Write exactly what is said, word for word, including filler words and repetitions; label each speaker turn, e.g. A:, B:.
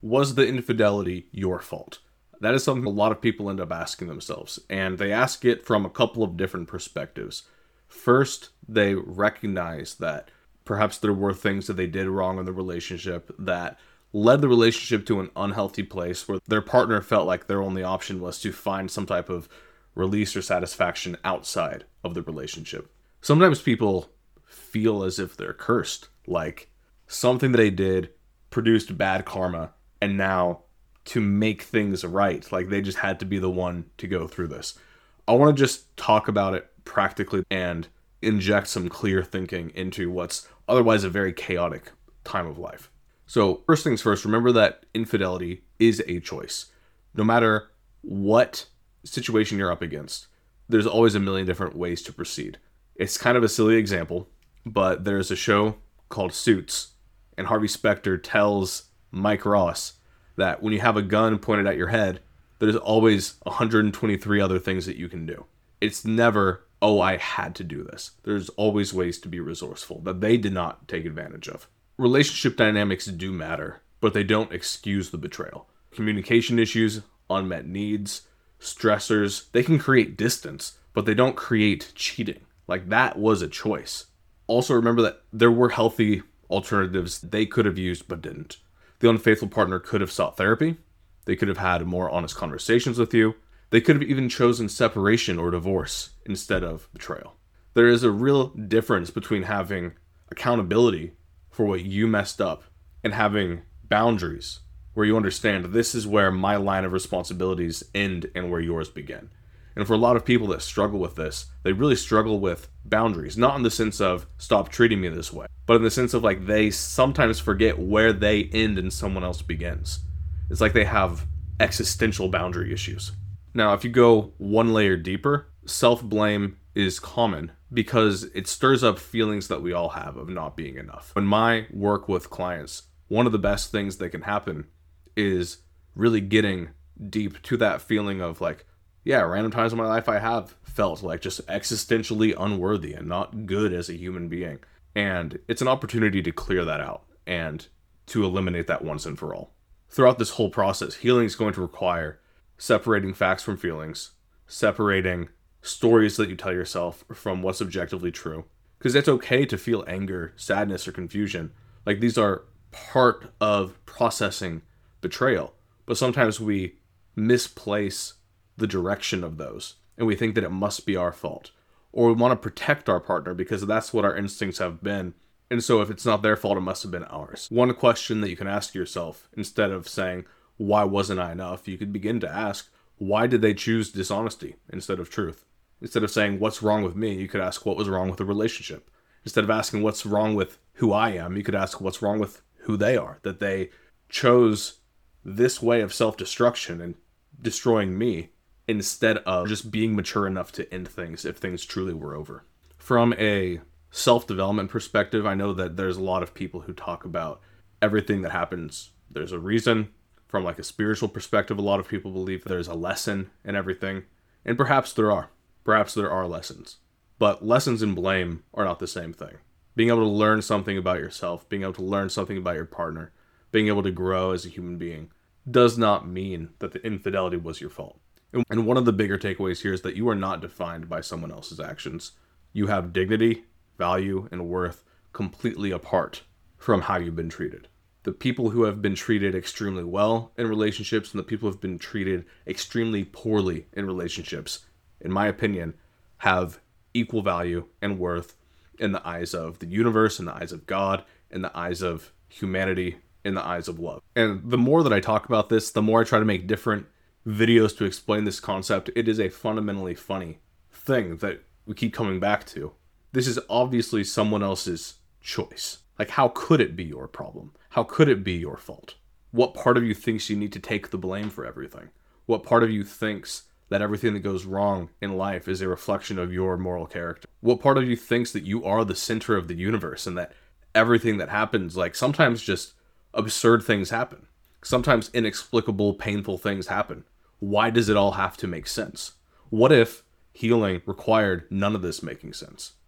A: Was the infidelity your fault? That is something a lot of people end up asking themselves, and they ask it from a couple of different perspectives. First, they recognize that perhaps there were things that they did wrong in the relationship that led the relationship to an unhealthy place where their partner felt like their only option was to find some type of release or satisfaction outside of the relationship. Sometimes people feel as if they're cursed, like something that they did produced bad karma, and now to make things right, like they just had to be the one to go through this. I want to just talk about it practically and inject some clear thinking into what's otherwise a very chaotic time of life. So first things first, remember that infidelity is a choice. No matter what situation you're up against, there's always a million different ways to proceed. It's kind of a silly example, but there's a show called Suits, and Harvey Specter tells Mike Ross that when you have a gun pointed at your head, there's always one hundred twenty-three other things that you can do. It's never, oh, I had to do this. There's always ways to be resourceful that they did not take advantage of. Relationship dynamics do matter, but they don't excuse the betrayal. Communication issues, unmet needs, stressors, they can create distance, but they don't create cheating. Like, that was a choice. Also remember that there were healthy alternatives they could have used but didn't. The unfaithful partner could have sought therapy. They could have had more honest conversations with you. They could have even chosen separation or divorce instead of betrayal. There is a real difference between having accountability for what you messed up and having boundaries where you understand this is where my line of responsibilities end and where yours begin. And for a lot of people that struggle with this, they really struggle with boundaries, not in the sense of stop treating me this way, but in the sense of like they sometimes forget where they end and someone else begins. It's like they have existential boundary issues. Now, if you go one layer deeper, self-blame is common because it stirs up feelings that we all have of not being enough. In my work with clients, one of the best things that can happen is really getting deep to that feeling of like, yeah, random times in my life I have felt like just existentially unworthy and not good as a human being. And it's an opportunity to clear that out and to eliminate that once and for all. Throughout this whole process, healing is going to require separating facts from feelings, separating stories that you tell yourself from what's objectively true. Because it's okay to feel anger, sadness, or confusion. Like, these are part of processing betrayal. But sometimes we misplace the direction of those, and we think that it must be our fault. Or we want to protect our partner because that's what our instincts have been. And so if it's not their fault, it must have been ours. One question that you can ask yourself, instead of saying, why wasn't I enough? You could begin to ask, why did they choose dishonesty instead of truth? Instead of saying, what's wrong with me? You could ask, what was wrong with the relationship? Instead of asking, what's wrong with who I am? You could ask, what's wrong with who they are? That they chose this way of self-destruction and destroying me instead of just being mature enough to end things if things truly were over. From a self-development perspective, I know that there's a lot of people who talk about everything that happens, there's a reason. From like a spiritual perspective, a lot of people believe there's a lesson in everything. And perhaps there are. Perhaps there are lessons. But lessons and blame are not the same thing. Being able to learn something about yourself, being able to learn something about your partner, being able to grow as a human being does not mean that the infidelity was your fault. And one of the bigger takeaways here is that you are not defined by someone else's actions. You have dignity, value, and worth completely apart from how you've been treated. The people who have been treated extremely well in relationships and the people who have been treated extremely poorly in relationships, in my opinion, have equal value and worth in the eyes of the universe, in the eyes of God, in the eyes of humanity, in the eyes of love. And the more that I talk about this, the more I try to make different videos to explain this concept. It is a fundamentally funny thing that we keep coming back to. This is obviously someone else's choice. Like, how could it be your problem? How could it be your fault? What part of you thinks you need to take the blame for everything? What part of you thinks that everything that goes wrong in life is a reflection of your moral character? What part of you thinks that you are the center of the universe and that everything that happens, like sometimes just absurd things happen. Sometimes inexplicable, painful things happen. Why does it all have to make sense? What if healing required none of this making sense?